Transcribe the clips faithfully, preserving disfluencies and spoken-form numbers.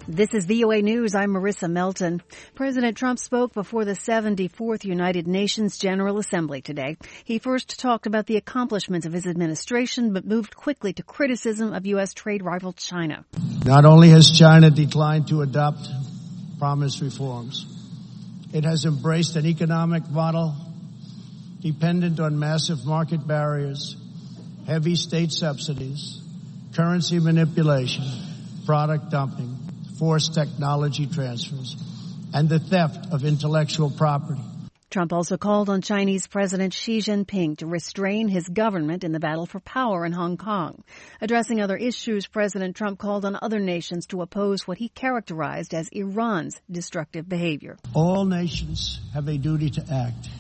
This is V O A News. I'm Marissa Melton. President Trump spoke before the seventy-fourth United Nations General Assembly today. He first talked about the accomplishments of his administration, but moved quickly to criticism of U S trade rival China. Not only has China declined to adopt promised reforms, it has embraced an economic model dependent on massive market barriers, heavy state subsidies, currency manipulation, product dumping, forced technology transfers, and the theft of intellectual property. Trump also called on Chinese President Xi Jinping to restrain his government in the battle for power in Hong Kong. Addressing other issues, President Trump called on other nations to oppose what he characterized as Iran's destructive behavior. All nations have a duty to act.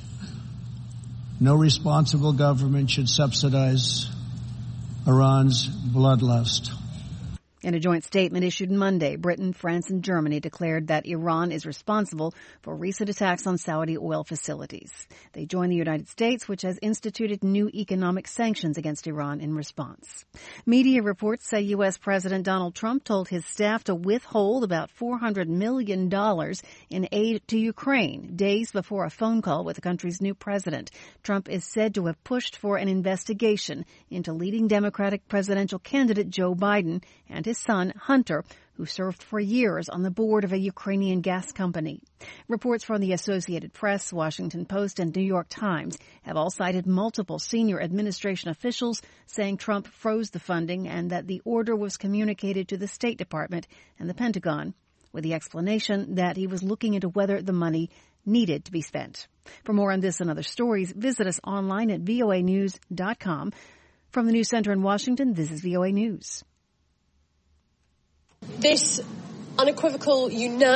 No responsible government should subsidize Iran's bloodlust. In a joint statement issued Monday, Britain, France, and Germany declared that Iran is responsible for recent attacks on Saudi oil facilities. They join the United States, which has instituted new economic sanctions against Iran in response. Media reports say U S. President Donald Trump told his staff to withhold about four hundred million dollars in aid to Ukraine days before a phone call with the country's new president. Trump is said to have pushed for an investigation into leading Democratic presidential candidate Joe Biden and his son, Hunter, who served for years on the board of a Ukrainian gas company. Reports from the Associated Press, Washington Post, and New York Times have all cited multiple senior administration officials saying Trump froze the funding and that the order was communicated to the State Department and the Pentagon, with the explanation that he was looking into whether the money needed to be spent. For more on this and other stories, visit us online at V O A news dot com. From the News Center in Washington, this is V O A News. This unequivocal, unanimous